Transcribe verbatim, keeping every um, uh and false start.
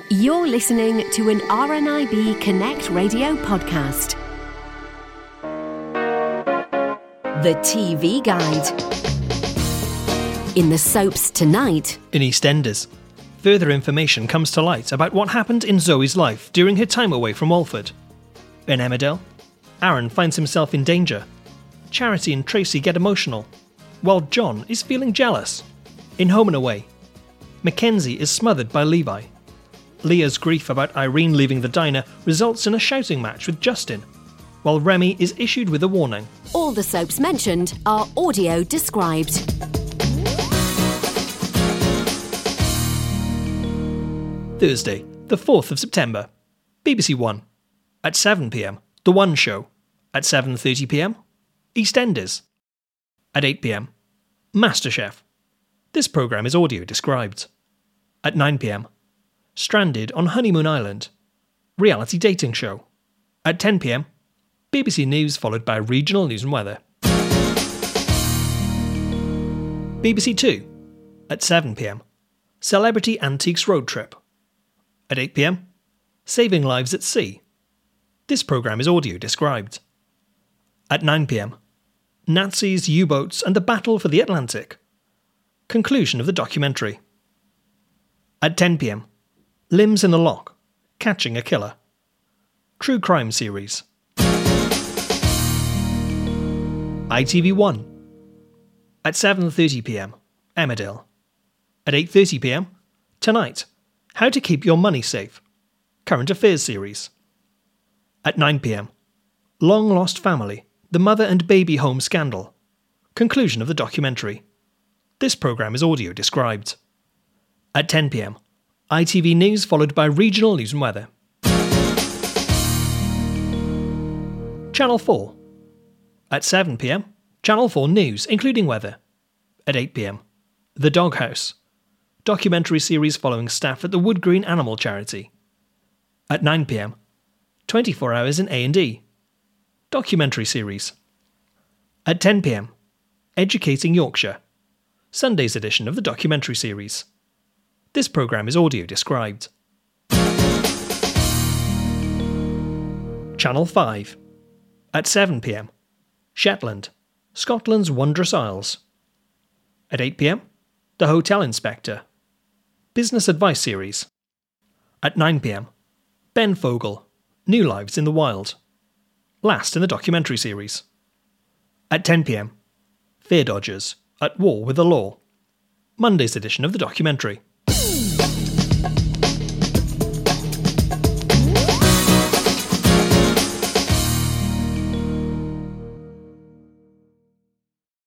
You're listening to an R N I B Connect radio podcast. The T V Guide. In the soaps tonight. In EastEnders, further information comes to light about what happened in Zoe's life during her time away from Walford. In Emmerdale, Aaron finds himself in danger. Charity and Tracy get emotional, while John is feeling jealous. In Home and Away, Mackenzie is smothered by Levi. Leah's grief about Irene leaving the diner results in a shouting match with Justin, while Remy is issued with a warning. All the soaps mentioned are audio described. Thursday, the fourth of September, B B C One. At seven p m, The One Show. At seven thirty p m, EastEnders. At eight p m, MasterChef. This programme is audio described. At nine p m, Stranded on Honeymoon Island. Reality dating show. At ten p m, B B C News followed by regional news and weather. B B C Two. At seven p m, Celebrity Antiques Road Trip. At eight p m, Saving Lives at Sea. This programme is audio described. At nine p m, Nazis, U-boats and the battle for the Atlantic. Conclusion of the documentary. At ten p m, Limbs in the Lock, Catching a Killer. True crime series. I T V One. At seven thirty p m, Emmerdale. At eight thirty p m, Tonight, How to Keep Your Money Safe. Current Affairs series. At nine p m, Long Lost Family, The Mother and Baby Home Scandal. Conclusion of the documentary. This programme is audio described. At ten p m, I T V News followed by regional news and weather. Channel four. At seven p m, Channel four News, including weather. At eight p m, The Doghouse. Documentary series following staff at the Wood Green Animal Charity. At nine p m, twenty-four hours in A and E. Documentary series. At ten p m, Educating Yorkshire. Sunday's edition of the documentary series. This programme is audio described. Channel five. At seven p m, Shetland, Scotland's Wondrous Isles. At eight p m, The Hotel Inspector. Business Advice Series. At nine p m, Ben Fogle, New Lives in the Wild. Last in the documentary series. At ten p m, Fear Dodgers, At War with the Law. Monday's edition of the documentary.